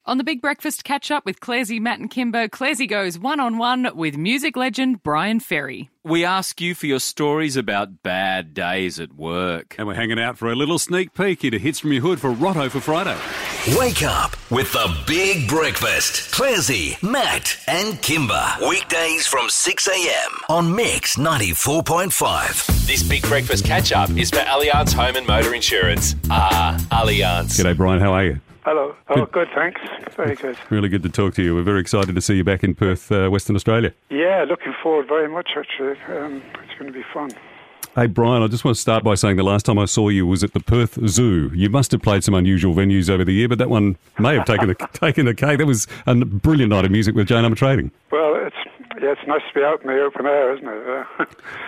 On the Big Breakfast catch-up with Claresy, Matt and Kimber, Claresy goes one-on-one with music legend Bryan Ferry. We ask you for your stories about bad days at work. And we're hanging out for a little sneak peek into Hits From Your Hood for Rotto for Friday. Wake up with the Big Breakfast. Claresy, Matt and Kimber. Weekdays from 6 a.m. on Mix 94.5. This Big Breakfast catch-up is for Allianz Home and Motor Insurance. Allianz. G'day, Brian. How are you? Hello. Oh, good, thanks. Very good. Really good to talk to you. We're very excited to see you back in Perth, Western Australia. Yeah, looking forward very much, actually. It's going to be fun. Hey, Brian, I just want to start by saying the last time I saw you was at the Perth Zoo. You must have played some unusual venues over the year, but that one may have taken the cake. That was a brilliant night of music with Jane Armatrading. Well, it's nice to be out in the open air, isn't it?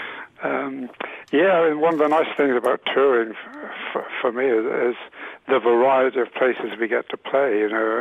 One of the nice things about touring for me is the variety of places we get to play.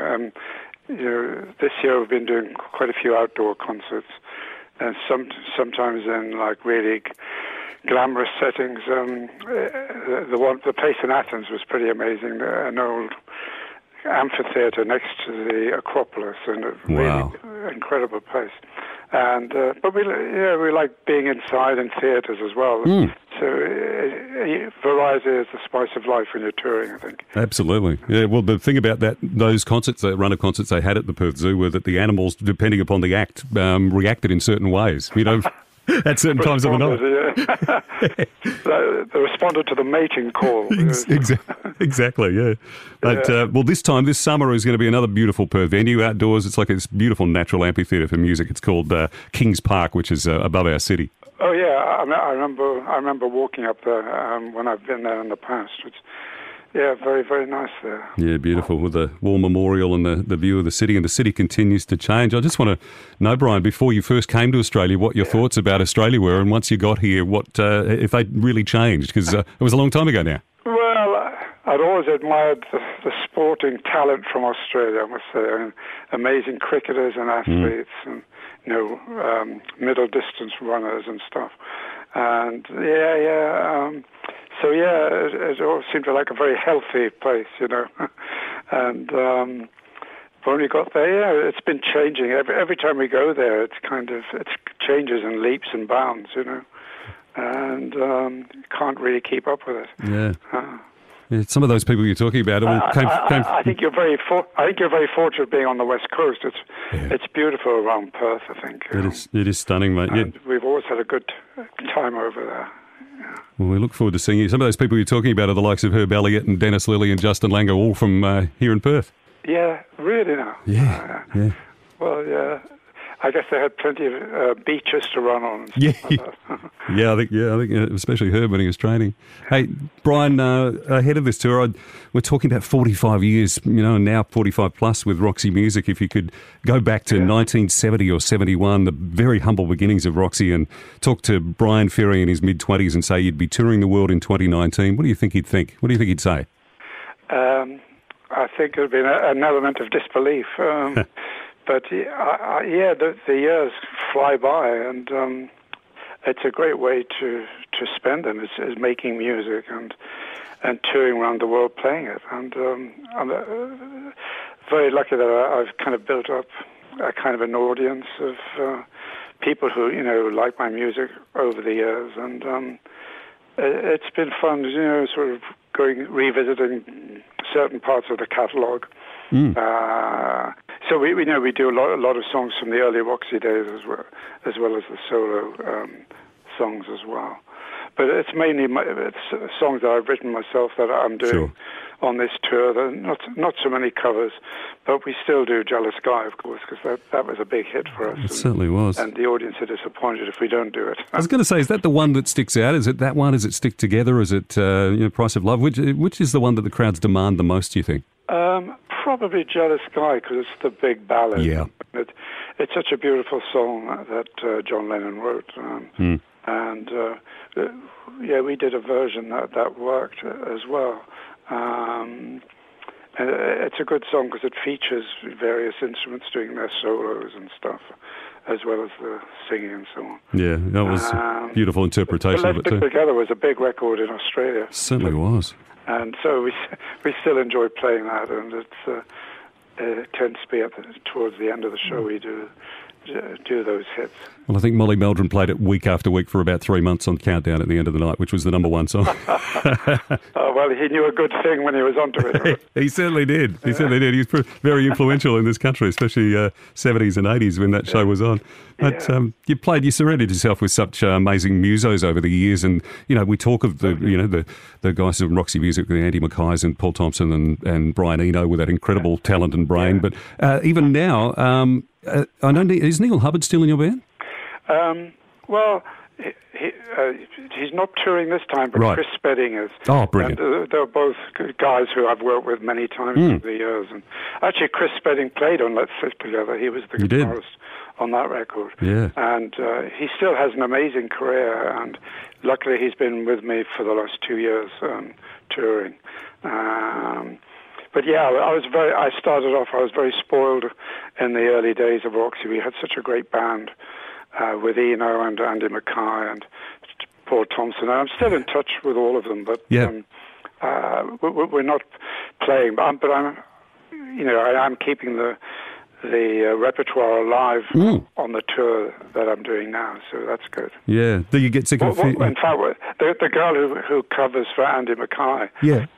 This year we've been doing quite a few outdoor concerts, and sometimes in like really glamorous settings. The place in Athens was pretty amazing. An old amphitheatre next to the Acropolis, and a really incredible place. And but we like being inside in theatres as well. So variety is the spice of life when you're touring, I think. Absolutely. Yeah. Well, the thing about those concerts, that run of concerts they had at the Perth Zoo, were that the animals, depending upon the act, reacted in certain ways. At certain times of the night. Yeah. They responded to the mating call. Exactly, yeah. But, this summer is going to be another beautiful Perth venue outdoors. It's like this beautiful natural amphitheatre for music. It's called Kings Park, which is above our city. Oh, yeah. I remember walking up there when I've been there in the past. Very, very nice there. Yeah, beautiful, with the war memorial and the view of the city, and the city continues to change. I just want to know, Brian, before you first came to Australia, what your thoughts about Australia were, and once you got here, what if they really changed? Because it was a long time ago now. Well, I'd always admired the sporting talent from Australia, I must say. Amazing cricketers and athletes, and middle distance runners and stuff. And it all seemed like a very healthy place, And when we got there, it's been changing. Every time we go there, it changes in leaps and bounds, And you can't really keep up with it. Yeah. Some of those people you're talking about I think you're very fortunate being on the West Coast. It's beautiful around Perth, I think. It is stunning, mate. And we've always had a good time over there. Yeah. Well, we look forward to seeing you. Some of those people you're talking about are the likes of Herb Elliott and Dennis Lilly and Justin Langer, all from here in Perth. Yeah, really now. Yeah. Well, yeah. I guess they had plenty of beaches to run on. I think especially Herb when he was training. Hey, Brian, ahead of this tour, we're talking about 45 years, and now 45 plus with Roxy Music. If you could go back to 1970 or 71, the very humble beginnings of Roxy, and talk to Bryan Ferry in his mid-20s and say you'd be touring the world in 2019, what do you think he'd think? What do you think he'd say? I think it would be an element of disbelief. But the years fly by, and it's a great way to spend them. Is making music and touring around the world playing it. And I'm very lucky that I've kind of built up a kind of an audience of people who like my music over the years, and it's been fun, sort of revisiting certain parts of the catalogue. So we do a lot of songs from the early Roxy days as well as the solo songs as well. But it's mainly songs that I've written myself that I'm doing on this tour. There are not so many covers, but we still do "Jealous Guy," of course, because that was a big hit for us. It certainly was. And the audience are disappointed if we don't do it. I was going to say, is that the one that sticks out? Is it that one? Is it "Stick Together"? Is it "Price of Love"? Which is the one that the crowds demand the most, do you think? Probably "Jealous Guy," because it's the big ballad. Yeah. It's such a beautiful song that John Lennon wrote. And we did a version that worked as well. And it's a good song because it features various instruments doing their solos and stuff, as well as the singing and so on. Yeah, that was a beautiful interpretation of it too. Let's Stick Together was a big record in Australia. Certainly was. And so we still enjoy playing that, and it tends to be towards the end of the show we do those hits. Well, I think Molly Meldrum played it week after week for about 3 months on Countdown at the end of the night, which was the number one song. Well, he knew a good thing when he was onto it. He certainly did. He certainly did. He was very influential in this country, especially 70s and 80s when that show was on. But you surrounded yourself with such amazing musos over the years, and we talk of the guys from Roxy Music, the Andy Mackays and Paul Thompson and Brian Eno with that incredible talent and brain. Yeah. But even now, I know, is Neil Hubbard still in your band? Well, he's not touring this time, but right. Chris Spedding is. Oh, brilliant. And they're both good guys who I've worked with many times over the years. And actually, Chris Spedding played on Let's Sit Together. He was the guitarist on that record. Yeah. And he still has an amazing career, and luckily he's been with me for the last 2 years touring. But yeah, I started off, I was very spoiled in the early days of Roxy. We had such a great band with Eno and Andy Mackay and Paul Thompson. And I'm still in touch with all of them, but we're not playing. But I'm keeping the repertoire alive on the tour that I'm doing now, so that's good. Yeah. Do you get sick of in fact, the girl who covers for Andy Mackay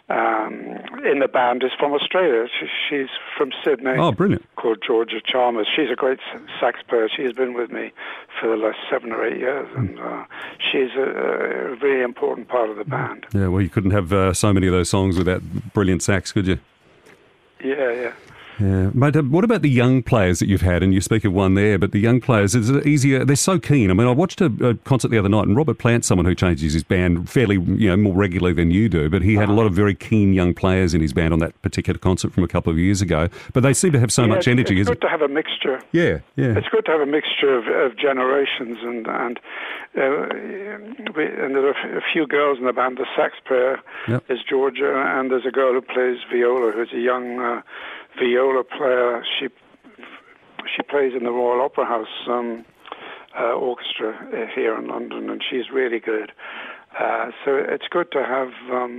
in the band is from Australia. She's from Sydney. Oh, brilliant. Called Georgia Chalmers. She's a great sax player. She's been with me for the last 7 or 8 years, and she's a really important part of the band. Yeah, well, you couldn't have so many of those songs without brilliant sax, could you? Yeah. Yeah, mate, what about the young players that you've had? And you speak of one there, but the young players, is it easier? They're so keen. I mean, I watched a concert the other night, and Robert Plant's someone who changes his band fairly, more regularly than you do, but he had a lot of very keen young players in his band on that particular concert from a couple of years ago. But they seem to have so much energy. It's good to have a mixture. Yeah. It's good to have a mixture of generations, and there are a few girls in the band. The sax player is Georgia, and there's a girl who plays viola, who's a young viola player. She plays in the Royal Opera House orchestra here in London, and she's really good. So it's good to have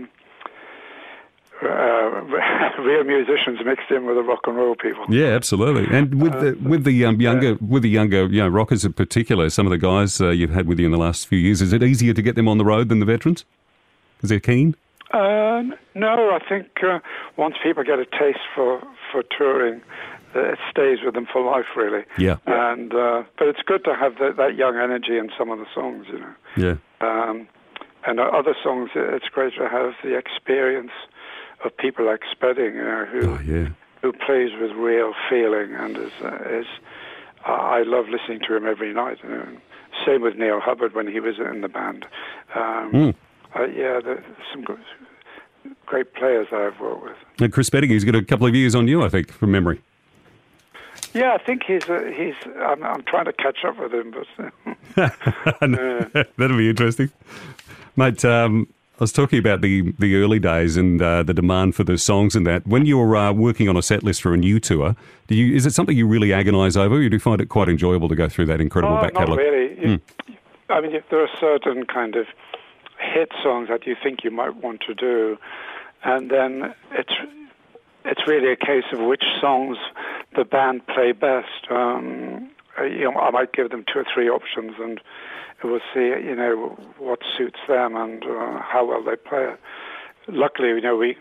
real musicians mixed in with the rock and roll people. Yeah, absolutely. And with the younger rockers in particular, some of the guys you've had with you in the last few years, is it easier to get them on the road than the veterans? Because they're keen? No, I think once people get a taste for touring, it stays with them for life, really. Yeah. And but it's good to have that young energy in some of the songs, Yeah. And other songs, it's great to have the experience of people like Spedding, who plays with real feeling, and I love listening to him every night. Same with Neil Hubbard when he was in the band. There's some great players that I've worked with. And Chris Spedding, he's got a couple of years on you, I think, from memory. Yeah, I think I'm trying to catch up with him, but that'll be interesting, mate. I was talking about the early days and the demand for the songs and that. When you're working on a set list for a new tour, is it something you really agonise over, or do you find it quite enjoyable to go through that incredible back catalogue? Not really. I mean, there are certain kind of hit songs that you think you might want to do, and then it's really a case of which songs the band play best. I might give them 2 or 3 options, and we'll see, what suits them and how well they play it. Luckily,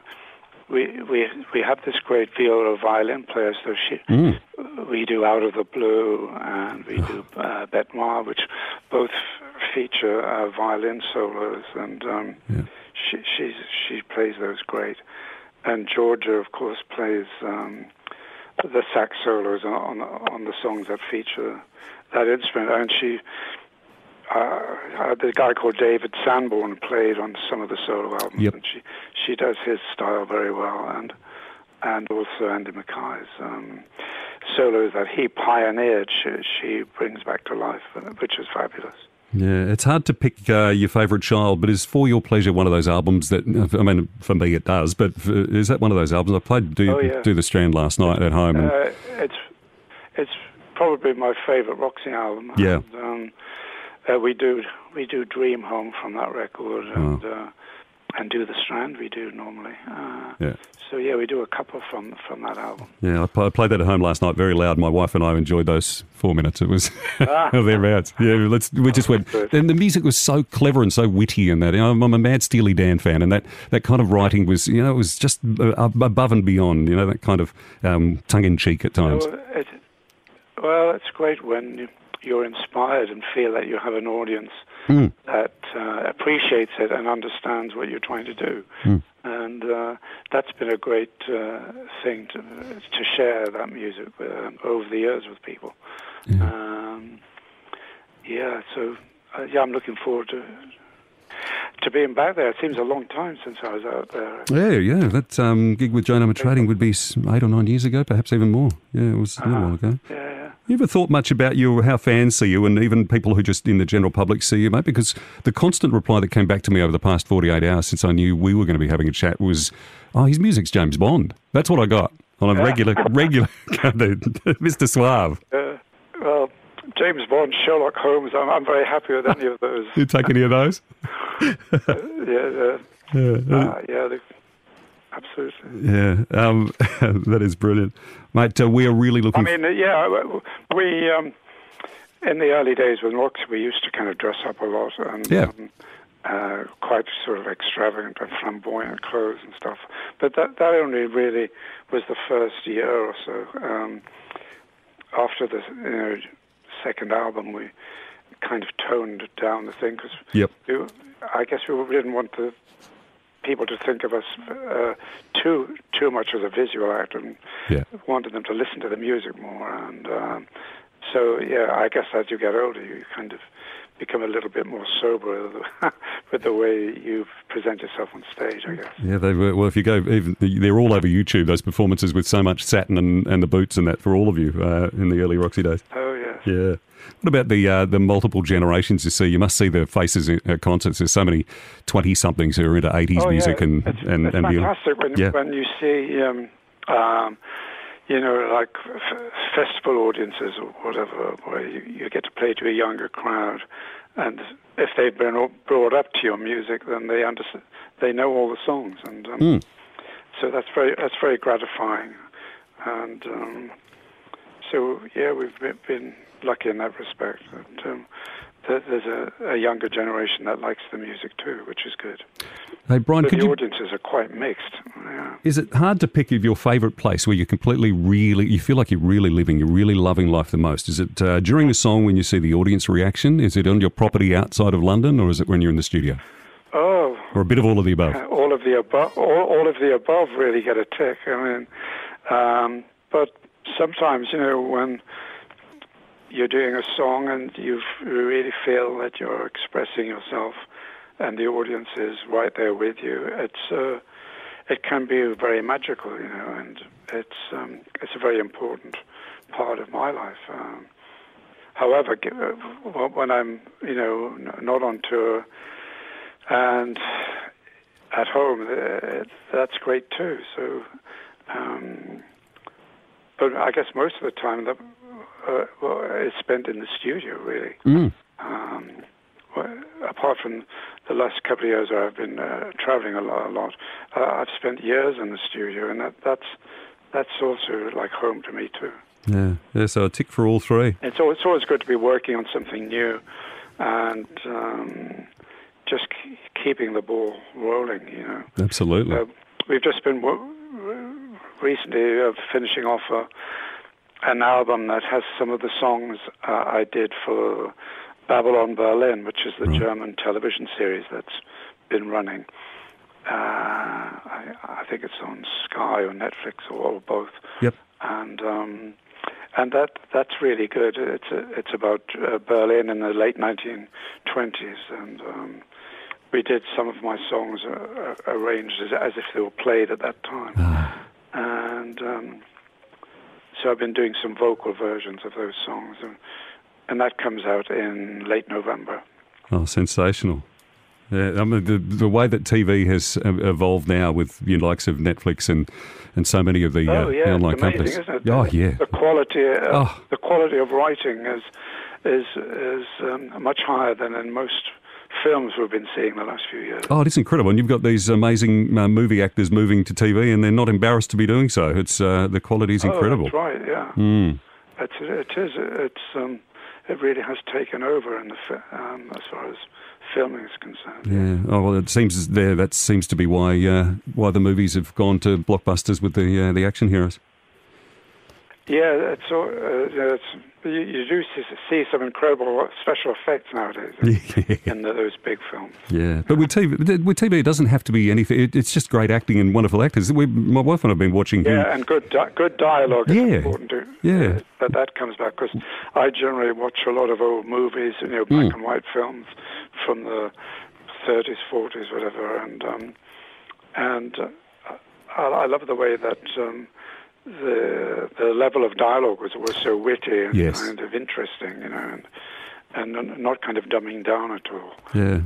we have this great viola violin player, so we do Out of the Blue and we do Bête Noire, which both feature violin solos, and she plays those great. And Georgia, of course, plays the sax solos on the songs that feature that instrument. And the guy called David Sanborn played on some of the solo albums, and she does his style very well, and also Andy Mackay's solos that he pioneered, she brings back to life, which is fabulous. Yeah, it's hard to pick your favourite child, but is For Your Pleasure one of those albums that, I mean, for me it does, but is that one of those albums? I played Do the Strand last night at home. And it's probably my favourite Roxy album. Yeah. And, we do Dream Home from that record, and and Do the Strand we do normally. Yeah. So yeah, we do a couple from that album. Yeah, I played that at home last night very loud. My wife and I enjoyed those 4 minutes. It was thereabouts. Yeah, we just went. And the music was so clever and so witty in that. You know, I'm a mad Steely Dan fan, and that kind of writing was, it was just above and beyond. That kind of tongue in cheek at times. Well, it's great when you're inspired and feel that you have an audience that appreciates it and understands what you're trying to do. And that's been a great thing to share that music over the years with people. I'm looking forward to being back there. It seems a long time since I was out there. Yeah. That gig with Joan Armatrading would be 8 or 9 years ago, perhaps even more. Yeah, it was a little while ago. Yeah. You ever thought much about how fans see you, and even people who just in the general public see you, mate? Because the constant reply that came back to me over the past 48 hours since I knew we were going to be having a chat was, his music's James Bond. That's what I got on a regular, Mr. Suave. Well, James Bond, Sherlock Holmes, I'm very happy with any of those. You take any of those? Absolutely. Yeah, that is brilliant. Mate, we are really looking... we, in the early days with Roxy, we used to kind of dress up a lot and quite sort of extravagant and flamboyant clothes and stuff. But that only really was the first year or so. After the second album, we kind of toned down the thing because I guess we didn't want people to think of us too much as a visual act, and wanted them to listen to the music more. And I guess as you get older, you kind of become a little bit more sober with the way you present yourself on stage, I guess. Yeah, they were. Well, if you go, they're all over YouTube, those performances with so much satin and the boots and that for all of you in the early Roxy days. Oh, yes. Yeah. What about the multiple generations you see? You must see the faces at concerts. There's so many 20-somethings who are into 80s music and it's fantastic when you see, like festival audiences or whatever, where you get to play to a younger crowd, and if they've been brought up to your music, then they know all the songs, and so that's very gratifying, and we've been lucky in that respect. That there's a younger generation that likes the music too, which is good. Hey, Brian, but the audiences are quite mixed. Yeah. Is it hard to pick your favourite place where you feel like you're really loving life the most? Is it during the song when you see the audience reaction? Is it on your property outside of London, or is it when you're in the studio? Oh, or a bit of all of the above. All of the above. All of the above really get a tick. I mean, but sometimes when you're doing a song and you really feel that you're expressing yourself and the audience is right there with you, it can be very magical, and it's a very important part of my life. However, when I'm not on tour and at home, that's great too. So, but I guess most of the time it's spent in the studio, really. Apart from the last couple of years where I've been traveling a lot, I've spent years in the studio, and that's also like home to me too. Yeah. So a tick for all three. It's always good to be working on something new, and just keeping the ball rolling. Absolutely. We've just been recently finishing off an album that has some of the songs I did for Babylon Berlin, which is the German television series that's been running. I think it's on Sky or Netflix or both. Yep. And that's really good. It's about Berlin in the late 1920s, and we did some of my songs arranged as if they were played at that time. And so I've been doing some vocal versions of those songs, and that comes out in late November. Oh, sensational. Yeah, I mean, the way that TV has evolved now with the likes of Netflix and so many of the online companies. Isn't it? Oh, yeah. The quality of writing is much higher than in most films we've been seeing the last few years. Oh, it's incredible. And you've got these amazing movie actors moving to TV, and they're not embarrassed to be doing so. It's the quality is incredible. That's right, yeah. It really has taken over in as far as filming is concerned. Yeah. Oh well, that seems to be why the movies have gone to blockbusters with the action heroes. Yeah, you do see some incredible special effects nowadays in those big films. Yeah, but with TV, it doesn't have to be anything. It's just great acting and wonderful actors. My wife and I have been watching. Yeah, and good dialogue is important too. Yeah, that comes back because I generally watch a lot of old movies, black and white films from the 30s, 40s, whatever, and I love the way that. The level of dialogue was so witty and kind of interesting, and not kind of dumbing down at all. Yeah.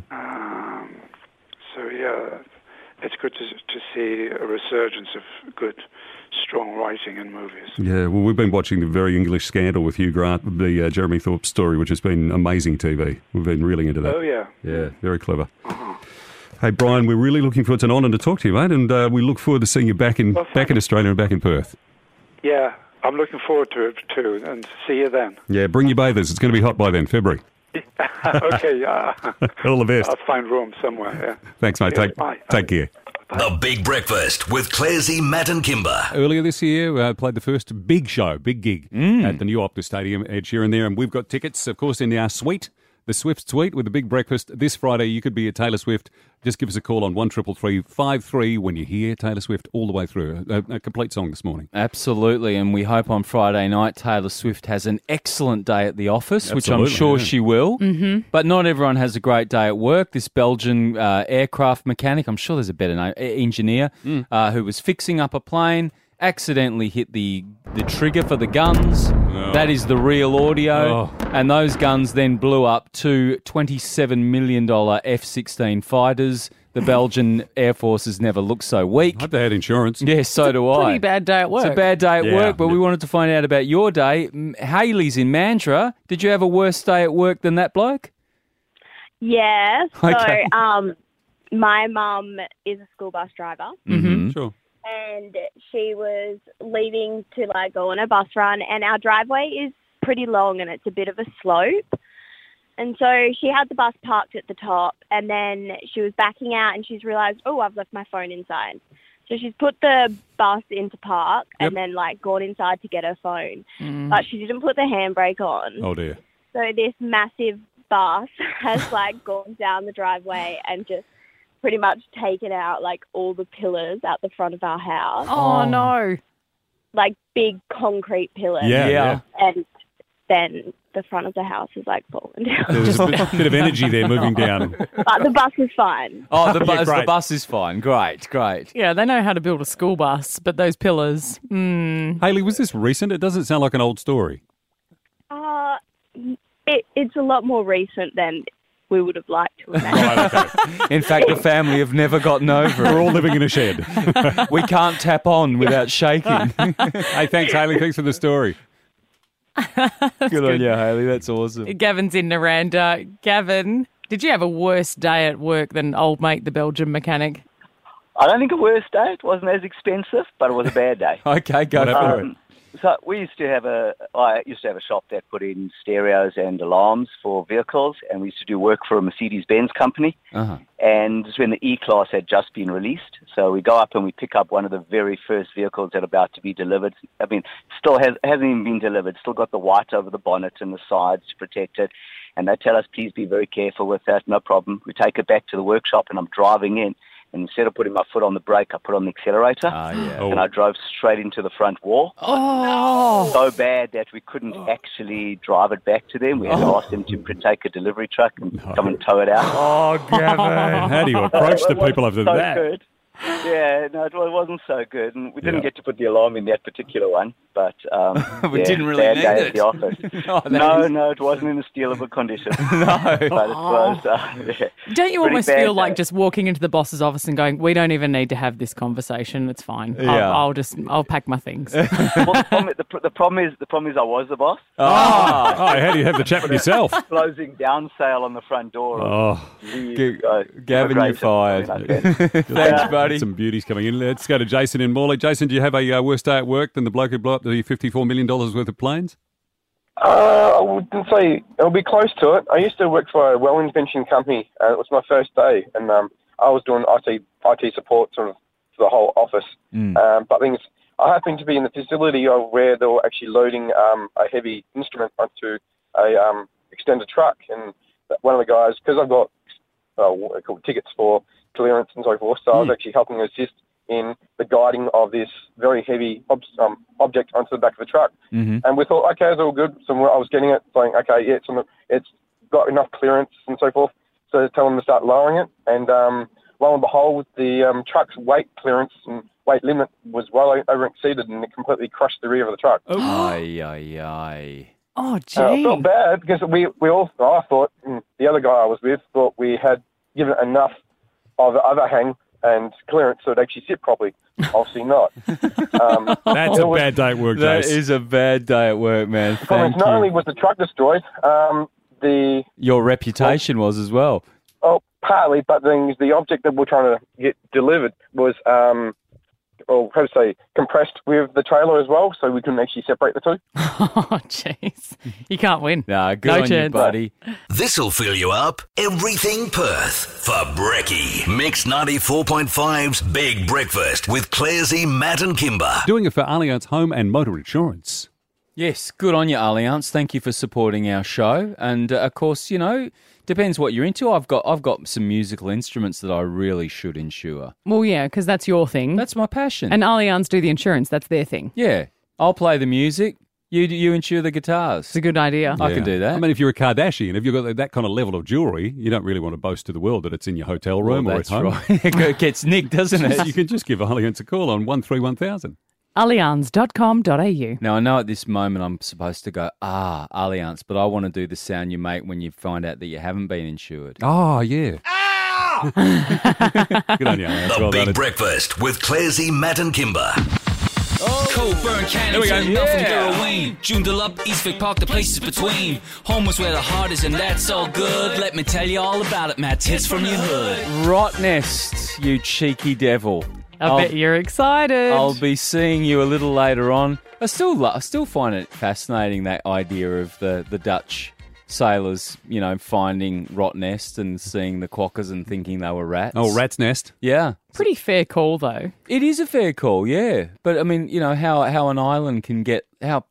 It's good to see a resurgence of good, strong writing in movies. Yeah, well, we've been watching the Very English Scandal with Hugh Grant, the Jeremy Thorpe story, which has been amazing TV. We've been really into that. Oh, yeah. Yeah, very clever. Hey, Brian, we're really looking forward. It's an honour to talk to you, mate, and we look forward to seeing you back in Australia and back in Perth. Yeah, I'm looking forward to it too, and see you then. Yeah, bring your bathers. It's going to be hot by then, February. Okay, yeah. All the best. I'll find room somewhere, yeah. Thanks, mate. Yeah, take care. The Big Breakfast with Clarsey, Matt and Kimber. Earlier this year, played the first big gig at the new Optus Stadium, Ed Sheeran there, and we've got tickets, of course, in our suite. The Swift Suite with the Big Breakfast this Friday. You could be a Taylor Swift. Just give us a call on 133353 when you hear Taylor Swift all the way through. A complete song this morning. Absolutely, and we hope on Friday night Taylor Swift has an excellent day at the office, which I'm sure she will. Mm-hmm. But not everyone has a great day at work. This Belgian aircraft mechanic, I'm sure there's a better name, engineer, who was fixing up a plane, accidentally hit the trigger for the guns. Oh. That is the real audio. Oh. And those guns then blew up two $27 million F-16 fighters. The Belgian Air Force has never looked so weak. I hope they had insurance. Yeah, so do I. Pretty bad day at work. It's a bad day at work, but we wanted to find out about your day. Haley's in Mandurah. Did you have a worse day at work than that bloke? Yeah. Okay. So my mum is a school bus driver. Mm-hmm. Sure. And she was leaving to go on a bus run, and our driveway is pretty long and it's a bit of a slope. And so she had the bus parked at the top, and then she was backing out and she's realised, I've left my phone inside. So she's put the bus into park and then gone inside to get her phone. But she didn't put the handbrake on. Oh dear. So this massive bus has gone down the driveway and just pretty much taken out all the pillars out the front of our house. Oh no. Big concrete pillars. Yeah. And then the front of the house is falling down. There was a bit of energy there moving down. But the bus is fine. Oh, the bus is fine. Great. Yeah, they know how to build a school bus, but those pillars. Haley, was this recent? It doesn't sound like an old story. It's a lot more recent than we would have liked to imagine. In fact, the family have never gotten over it. We're all living in a shed. We can't tap on without shaking. Hey, thanks, Haley. Thanks for the story. Good on you, Haley. That's awesome. Gavin's in Naranda. Gavin, did you have a worse day at work than old mate, the Belgian mechanic? I don't think a worse day. It wasn't as expensive, but it was a bad day. Okay, go for it. So I used to have a shop that put in stereos and alarms for vehicles, and we used to do work for a Mercedes-Benz company. Uh-huh. And this is when the E-Class had just been released. So we go up and we pick up one of the very first vehicles that are about to be delivered. I mean, still hasn't even been delivered. Still got the white over the bonnet and the sides to protect it. And they tell us, please be very careful with that. No problem. We take it back to the workshop, and I'm driving in. And instead of putting my foot on the brake, I put on the accelerator, and I drove straight into the front wall. Oh! So bad that we couldn't actually drive it back to them. We had to ask them to take a delivery truck and come and tow it out. Oh, Gavin. How do you approach the people after that? Good. Yeah, no, it wasn't so good. And we didn't get to put the alarm in that particular one. but We didn't really bad need day it. at the office. Oh, It wasn't in a stealable condition. No. But it was, Don't you pretty almost bad feel like day. just walking into the boss's office and going, we don't even need to have this conversation. It's fine. Yeah. I'll pack my things. Well, the problem is I was the boss. Oh, how do you have the chat with yourself? Closing down sale on the front door. Oh, Gavin, you're fired. Thanks, buddy. some beauties coming in. Let's go to Jason in Morley. Jason, do you have a worse day at work than the bloke who blew up the $54 million worth of planes? I wouldn't say it'll be close to it. I used to work for a well intervention company. It was my first day, and I was doing IT support sort of for the whole office. But things I happened to be in the facility where they were actually loading a heavy instrument onto a extended truck, and one of the guys, because I've got what they call tickets for clearance and so forth, so I was actually helping assist in the guiding of this very heavy object onto the back of the truck. And we thought, okay, it's all good. So I was getting it, saying, okay, yeah, it's got enough clearance and so forth. So tell them to start lowering it. And lo and behold, the truck's weight clearance and weight limit was well over exceeded, and it completely crushed the rear of the truck. Aye. Oh, gee. I felt bad because I thought, the other guy I was with thought we had given it enough of the overhang and clearance so it actually sit properly. Obviously not. That's a bad day at work, That Jace. is a bad day at work, man. The problem is not only was the truck destroyed, Your reputation was as well. partly, but the object that we're trying to get delivered was, compressed with the trailer as well, so we couldn't actually separate the two. Oh, jeez. You can't win. Nah, good No on you, chance. buddy. This'll fill you up. Everything Perth for Brekkie. Mix 94.5's Big Breakfast with Clarsey, Matt and Kimber. Doing it for Allianz Home and Motor Insurance. Yes, good on you, Allianz. Thank you for supporting our show. And, of course, depends what you're into. I've got some musical instruments that I really should insure. Well, yeah, because that's your thing. That's my passion. And Allianz do the insurance. That's their thing. Yeah, I'll play the music. You insure the guitars. It's a good idea. I can do that. I mean, if you're a Kardashian, if you've got that kind of level of jewellery, you don't really want to boast to the world that it's in your hotel room or at that's home. right. It gets nicked, doesn't it? You can just give Allianz a call on 131,000. Allianz.com.au. Now, I know at this moment I'm supposed to go, Allianz, but I want to do the sound you make when you find out that you haven't been insured. Oh, yeah. Good on you, Allianz. The Well Big done. Breakfast with Clarsey, Matt and Kimber. Coburn, Canning, turning up from Geraldine. Joondalup, Eastwick Park, the places between. Home is where the heart is, and that's all good. Let me tell you all about it, Matt's hits from your hood. Rottnest, you cheeky devil. I bet you're excited. I'll be seeing you a little later on. I still find it fascinating, that idea of the Dutch sailors, finding Rottnest and seeing the quokkas and thinking they were rats. Oh, rat's nest. Yeah. Pretty fair call, though. It is a fair call, yeah. But I mean, how an island can get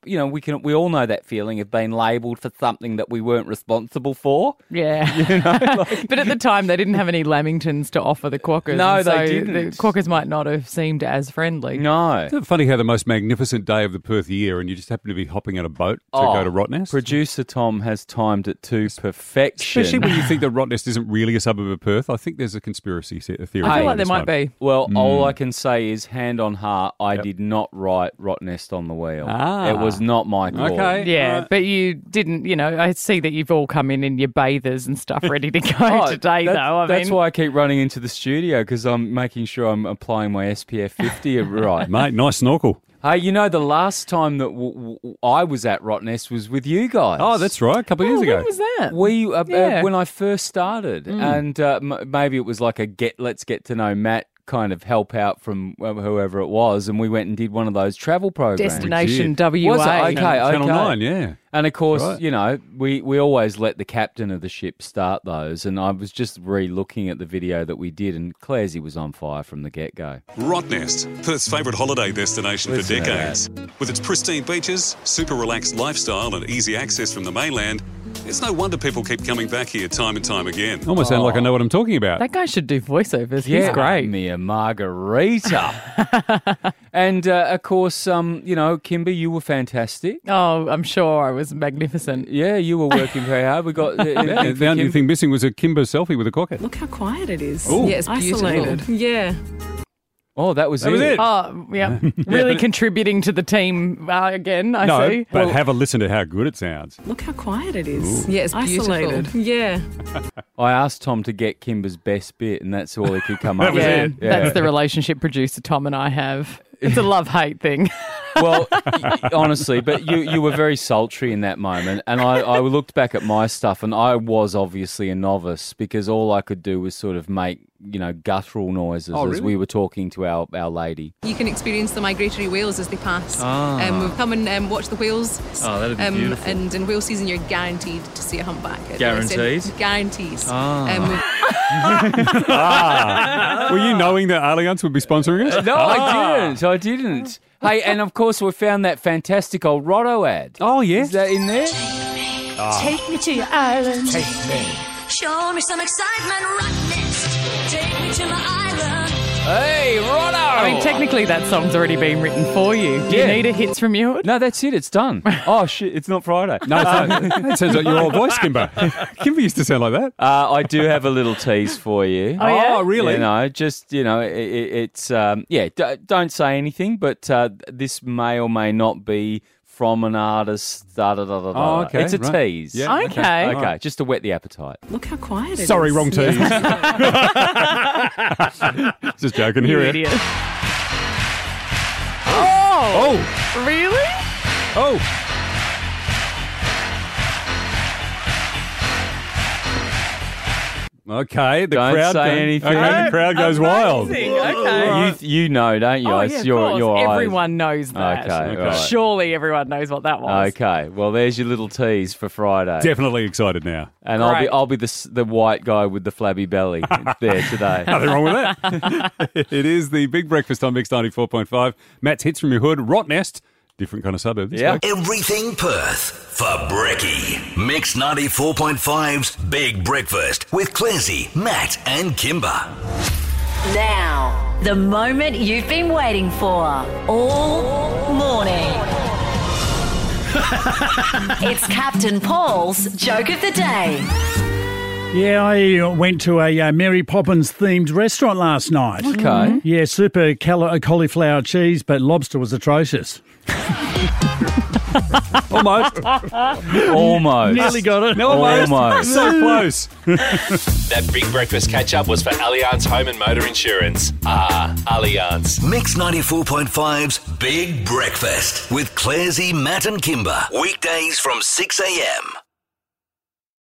we all know that feeling of being labelled for something that we weren't responsible for. Yeah. But at the time, they didn't have any lamingtons to offer the quokkas. No, and they so didn't. The quokkas might not have seemed as friendly. No. Isn't it funny how the most magnificent day of the Perth year and you just happen to be hopping on a boat to go to Rottnest? Producer Tom has timed it to perfection. Especially when you think that Rottnest isn't really a suburb of Perth. I think there's a conspiracy theory. I feel like there might be. Well, all I can say is, hand on heart, I did not write Rottnest on the wheel. It was not my call. Okay. Yeah, but you didn't, I see that you've all come in your bathers and stuff ready to go today, though. That's why I keep running into the studio, because I'm making sure I'm applying my SPF 50 right. Mate, nice snorkel. Hey, the last time that I was at Rottnest was with you guys. Oh, that's right, a couple of years ago. When was that? When I first started, and maybe it was like let's get to know Matt kind of help out from whoever it was, and we went and did one of those travel programs. Destination WA. Was it? Okay. Channel 9, yeah. And of course, Right. we always let the captain of the ship start those, and I was just re-looking at the video that we did, and Clarsey was on fire from the get-go. Rottnest, Perth's favourite holiday destination Listen for to decades. With its pristine beaches, super relaxed lifestyle and easy access from the mainland, it's no wonder people keep coming back here time and time again. Almost sound like I know what I'm talking about. That guy should do voiceovers. He's great. Me a margarita. And, of course, Kimber, you were fantastic. Oh, I'm sure I was magnificent. Yeah, you were working very hard. We got The only thing missing was a Kimber selfie with a quokka. Look how quiet it is. Ooh. Yeah, it's isolated. Yeah. Oh, that was That was it. Oh, yeah. Really contributing to the team again, I see. But have a listen to how good it sounds. Look how quiet it is. Yeah, it's isolated. beautiful. Yeah. I asked Tom to get Kimber's best bit, and that's all he could come up with. Yeah, that's the relationship producer Tom and I have. It's a love-hate thing. Well, honestly, but you were very sultry in that moment, and I looked back at my stuff, and I was obviously a novice because all I could do was sort of make, guttural noises as we were talking to our lady. You can experience the migratory whales as they pass. We've come and watch the whales. Oh, that'd be beautiful. And in whale season, you're guaranteed to see a humpback. Guaranteed? Guarantees. Were you knowing that Allianz would be sponsoring us? No, I didn't. Hey, and of course we found that fantastic old Rotto ad. Oh, yes. Is that in there? Take me to your island. Take me. Show me some excitement, rock nest. Take me to my island. Hey, Rotto! I mean, technically that song's already been written for you. Do you need a hits from you? No, that's it. It's done. Oh, shit. It's not Friday. No, that sounds like your old voice, Kimber. Kimber used to sound like that. I do have a little tease for you. Oh, yeah? Oh, really? It's don't say anything, but this may or may not be from an artist. Oh, okay. It's a right. tease. Yeah. Okay. Okay, just to whet the appetite. Look how quiet it is. Sorry, wrong tease. Just joking. You Here idiot. Oh! Really? Oh! Okay, the Don't crowd say anything. Okay, the crowd goes wild. Amazing. Okay. You know, don't you? Oh, It's yeah, of your course. eyes. Everyone knows that. Okay, right. Surely everyone knows what that was. Okay, well, there's your little tease for Friday. Definitely excited now. And Great. I'll be the white guy with the flabby belly there today. Nothing wrong with that. It is the Big Breakfast on Mix 94.5. Matt's hits from your hood, Rottnest, different kind of suburb. Yeah. Everything Perth for Brekkie. Mix 94.5's Big Breakfast with Clazy, Matt and Kimber. Now, the moment you've been waiting for all morning. It's Captain Paul's Joke of the Day. Yeah, I went to a Mary Poppins themed restaurant last night. Okay. Yeah, super cauliflower cheese, but lobster was atrocious. Almost. Nearly got it. No, almost. So close. That Big Breakfast catch-up was for Allianz Home and Motor Insurance. Allianz. Mix 94.5's Big Breakfast with Clazy, Matt and Kimber. Weekdays from 6 a.m.